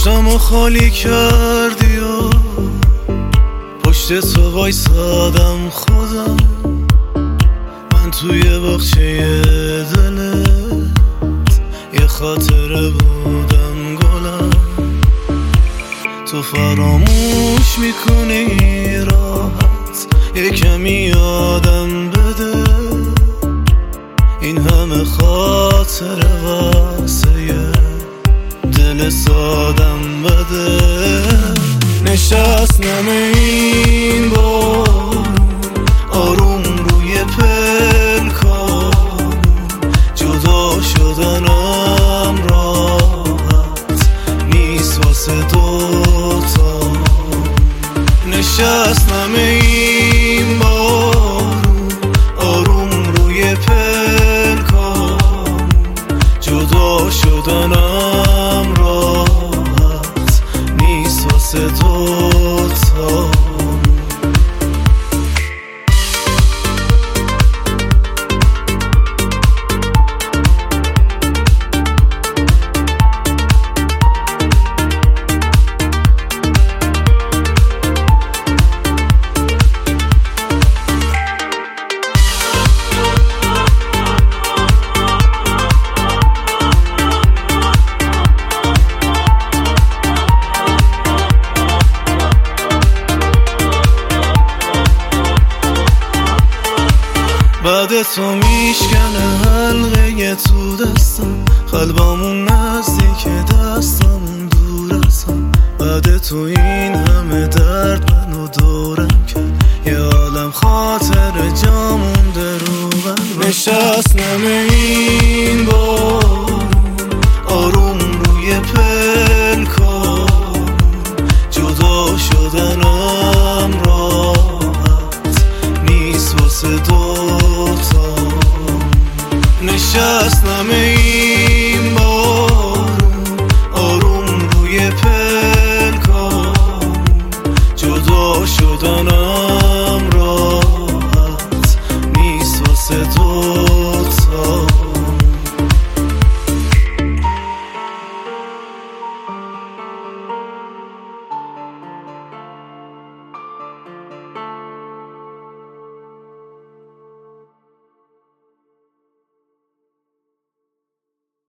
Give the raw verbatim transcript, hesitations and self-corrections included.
پشتمو خالی کردی و پشت تو وایسادم خودم، من توی باغچه دلت یه خاطره بودم گلم. تو فراموش میکنی راحت، یه کمی یادم بده این همه خاطره واسه یه دل سادم بده. نشستم این بار آروم روی پلکان، جدا شدنم راحت نیست واسه دوتا. نشستم این بار آروم روی پلکان، جدا شدنم راحت نیست واسه دوتا. بعد تو میشکنه حلقه تو دستم، قلبمون نزدیک دستمون دور ازم. بعد تو این همه درد منو دورم کرد، یه عالم خاطر جا مونده رو بر. نشستم این بار آروم روی پلکان، جدا شدنم راحت نیست واسه دوتا. نشست